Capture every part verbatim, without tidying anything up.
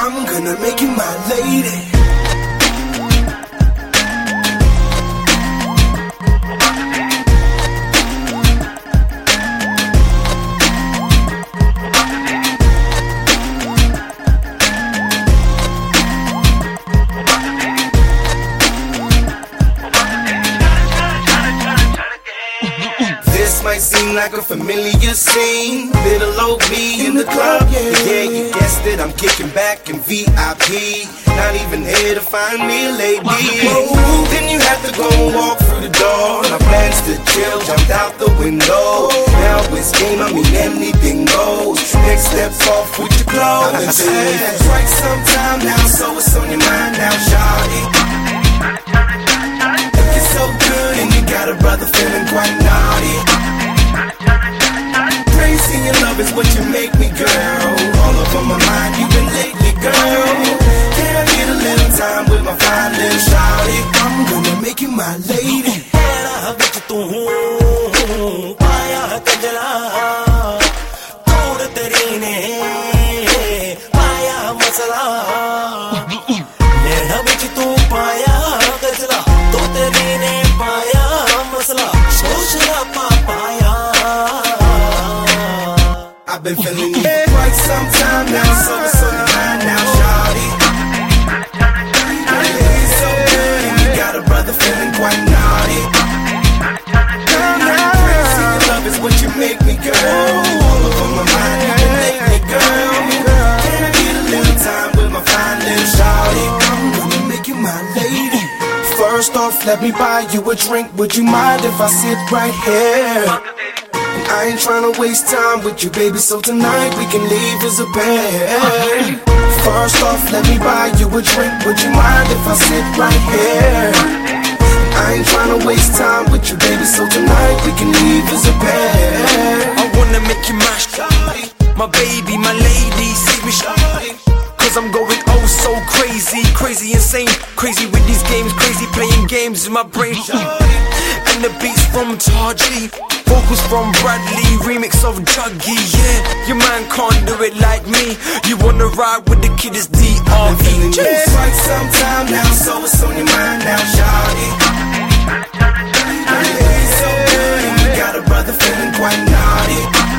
I'm gonna make you my lady. This might seem like a familiar scene. Little old me in the club, yeah, yeah, you guessed it, I'm kicking back in V I P. Not even here to find me a lady. Whoa, then you have to go and walk through the door. My plans to chill jumped out the window. Now it's game, I mean anything goes. Next step's off with your clothes. I've been feeling for quite some time now, so it's on your mind now, shawty. Looking so good and you got a brother feeling quite naughty. Crazy in love is what you make me, girl. All up on my mind, you've been lately, girl. Can I get a little time with my fine little shawty? I'm gonna make you my lady. I've been feeling you for quite some time now, so it's on your mind now, shawty. You're so good and you got a brother feeling quite naughty. Crazy in love is what you make me, girl. All up on my mind, you can make me, girl. Can I get a little time with my fine little shawty? I'm gonna make you my lady. First off, let me buy you a drink. Would you mind if I sit right here? I ain't tryna waste time with you, baby, so tonight we can leave as a pair. First off, let me buy you a drink. Would you mind if I sit right here? I ain't tryna waste time with you, baby, so tonight we can leave as a pair. I wanna make you my shawty, my baby, my lady, see me shawty. Cause I'm going oh so crazy, crazy insane, crazy with these games, crazy playing games in my brain. And the beats from Taji, vocals from Bradley, remix of Juggy, yeah. Your man can't do it like me. You wanna ride with the kid, it's D R E. It's quite some time now, so it's on your mind now, shawty. You're so good and you got a brother feeling quite naughty.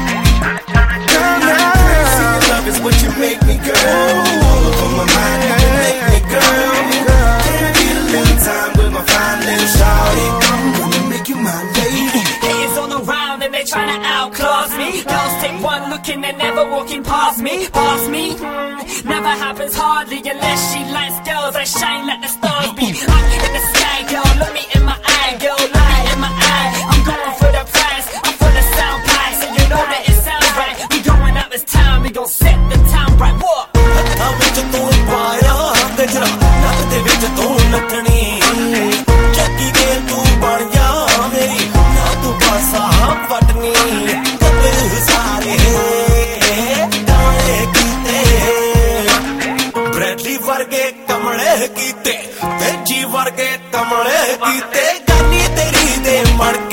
Crazy in love is what you make me, girl. All up on my mind, you can make me, girl. Can I get a little time with my fine little shawty? I'm gonna make you my lady. Haters all around and they tryna outclass me. Girls take one look and they're never walking past me. Past me, hmm, never happens hardly unless she likes girls that shine like the stars be. Up in the sky, girl, look me in my eye, girl, look me in my eye. I'm going for the prize, I'm for the sound pie, so you know that it sounds right. We going out this town, we gon' set the town right. What? Bradley varge kamale kite, te G varge kamale kite, gaani teri de mar